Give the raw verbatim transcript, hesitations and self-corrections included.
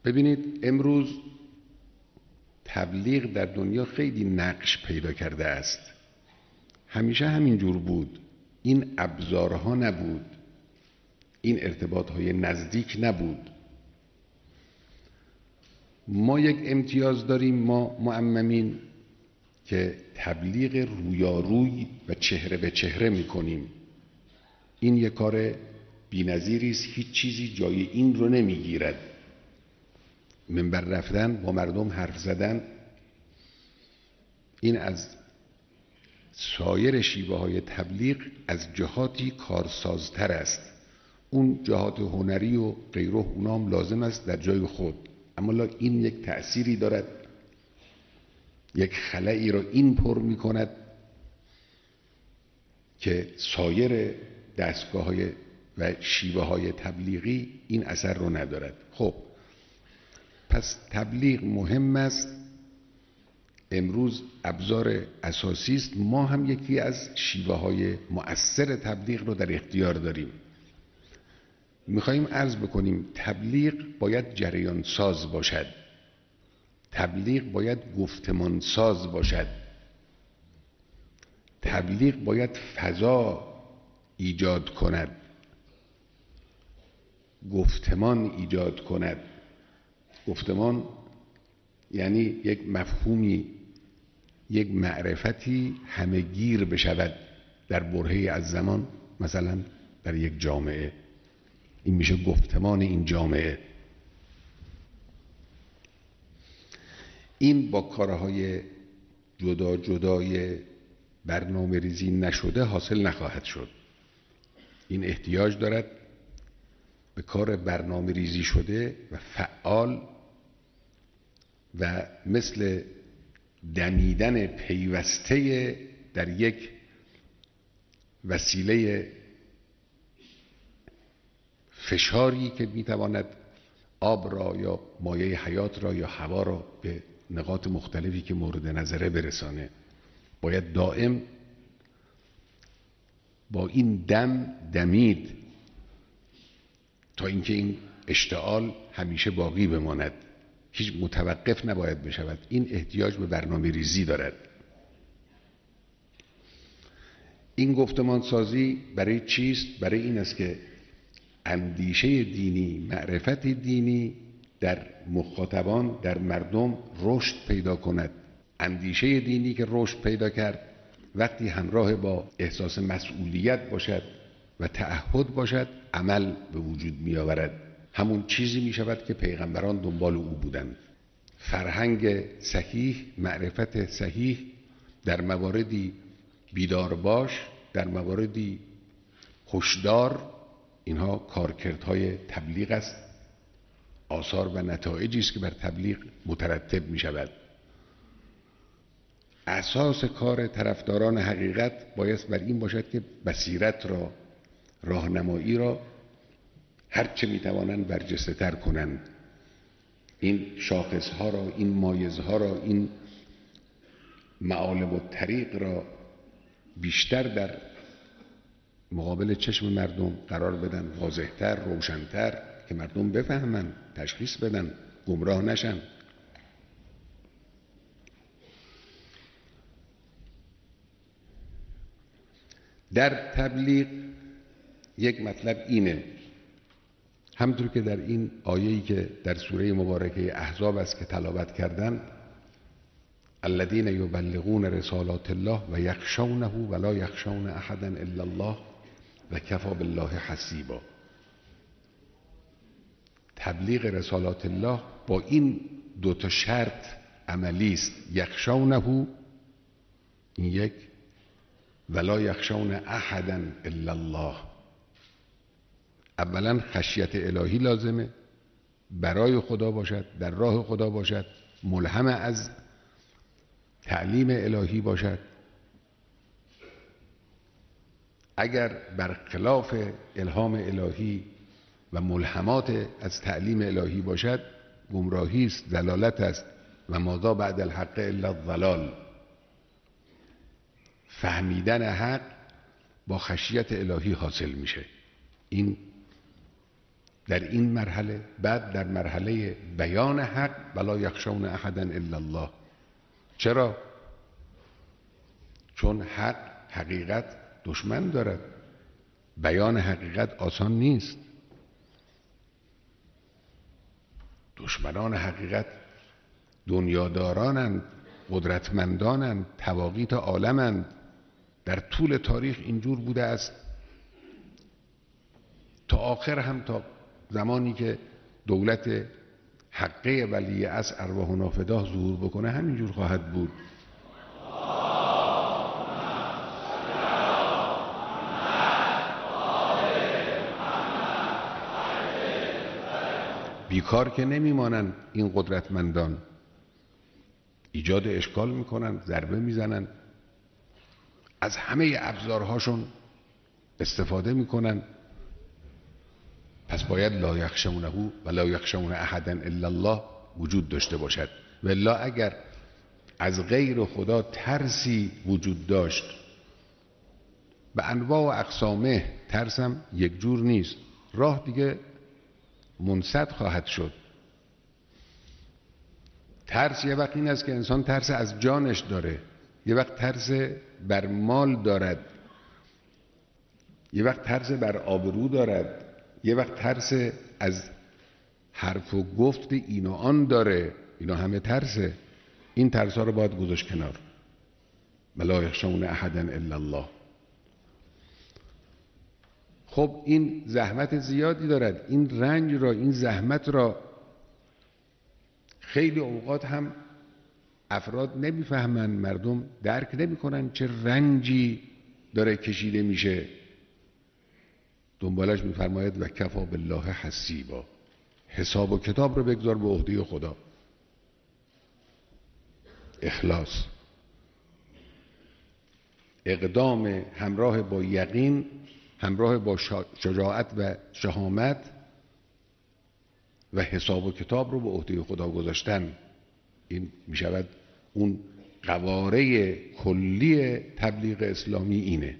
ببینید امروز تبلیغ در دنیا خیلی نقش پیدا کرده است. همیشه همین جور بود. این ابزارها نبود، این ارتباطهای نزدیک نبود. ما یک امتیاز داریم، ما معممین، که تبلیغ رویاروی و چهره به چهره میکنیم. این یک کار بی‌نظیری است، هیچ چیزی جای این رو نمیگیرد. منبر رفتن، با مردم حرف زدن، این از سایر شیوه های تبلیغ از جهاتی کارسازتر است. اون جهات هنری و غیره اونام لازم است در جای خود، اما این یک تأثیری دارد، یک خلایی را این پر می کند که سایر دستگاه های و شیوه های تبلیغی این اثر رو ندارد. خب پس تبلیغ مهم است، امروز ابزار اساسی است. ما هم یکی از شیوه های مؤثر تبلیغ رو در اختیار داریم. میخواییم عرض بکنیم تبلیغ باید جریان ساز باشد، تبلیغ باید گفتمان ساز باشد، تبلیغ باید فضا ایجاد کند، گفتمان ایجاد کند. گفتمان یعنی یک مفهومی، یک معرفتی همه گیر بشود در برهه‌ای از زمان، مثلا در یک جامعه. این میشه گفتمان این جامعه. این با کارهای جدا جدای برنامه ریزی نشده حاصل نخواهد شد. این احتیاج دارد به کار برنامه ریزی شده و فعال و مثل دمیدن پیوسته در یک وسیله فشاری که میتواند آب را یا مایع حیات را یا هوا را به نقاط مختلفی که مورد نظره برسانه. باید دائم با این دم دمید تا اینکه این اشتعال همیشه باقی بماند، هیچ متوقف نباید بشود. این احتیاج به برنامه ریزی دارد. این گفتمان سازی برای چیست؟ برای این است که اندیشه دینی، معرفت دینی در مخاطبان، در مردم رشد پیدا کند. اندیشه دینی که رشد پیدا کرد وقتی همراه با احساس مسئولیت باشد و تعهد باشد، عمل به وجود می آورد. همون چیزی می شود که پیغمبران دنبال او بودند. فرهنگ صحیح، معرفت صحیح، در مواردی بیدار باش، در مواردی هوشدار، اینها کارکردهای تبلیغ است، آثار و نتایجی است که بر تبلیغ مترتب می شود. اساس کار طرفداران حقیقت باید بر این باشد که بصیرت را، راهنمایی را هرچه می توانند برجسته تر کنند. این شاخصها را، این مایزها را، این معالم و طریق را بیشتر در مقابل چشم مردم قرار بدن، واضحتر، روشنتر، که مردم بفهمن، تشخیص بدن، گمراه نشن. در تبلیغ یک مطلب اینه، همونطور که در این آیه‌ای که در سوره مبارکه احزاب است که تلاوت کردن، الذین یبلغون رسالات الله و یخشونه ولا یخشون احدا الا الله و کفی بالله حسیبا. تبلیغ رسالات الله با این دو تا شرط عملی است. یخشونه، این یک، ولا یخشون احدا الا الله. اولا خشیت الهی لازمه، برای خدا باشد، در راه خدا باشد، ملهم از تعلیم الهی باشد. اگر برخلاف الهام الهی و ملهمات از تعلیم الهی باشد، گمراهی است، ضلالت است. و ماذا بعد الحق الا الضلال. فهمیدن حق با خشیت الهی حاصل میشه. این در این مرحله، بعد در مرحله بیان حق ولا یخشون احدا الا الله. چرا؟ چون حق، حقیقت دشمن دارد. بیان حقیقت آسان نیست. دشمنان حقیقت دنیادارانند، قدرتمندانند، طواغیت عالمند. در طول تاریخ اینجور بوده است تا آخر هم، تا زمانی که دولت حقه ولی از ارواح و نافداه ظهور بکنه همینجور خواهد بود. بیکار که نمیمانند این قدرتمندان، ایجاد اشکال میکنن، ضربه میزنن، از همه ابزارهاشون استفاده میکنن. پس باید لا یخشونه و لا یخشون احدا الا الله وجود داشته باشد. والا اگر از غیر خدا ترسی وجود داشت، به انواع و اقسامه، ترسم یک جور نیست، راه دیگه منسد خواهد شد. ترس یه وقت این است که انسان ترس از جانش داره، یه وقت ترس بر مال دارد، یه وقت ترس بر آبرو دارد، یه وقت ترس از حرف و گفت این و آن داره. اینا همه ترسه. این ترس ها رو باید گذاشت کنار. ولا یخشون احدا الا الله. خب این زحمت زیادی دارد. این رنج را، این زحمت را خیلی اوقات هم افراد نمیفهمن، مردم درک نمیکنن چه رنجی داره کشیده میشه. دنبالش میفرماید و کفا بالله حسیبا، حساب و کتاب رو بگذار به عهده خدا. اخلاص، اقدام همراه با یقین، همراه با شجاعت و شهامت و حساب و کتاب رو به عهده خدا گذاشتن، این میشود اون قواره کلی تبلیغ اسلامی. اینه.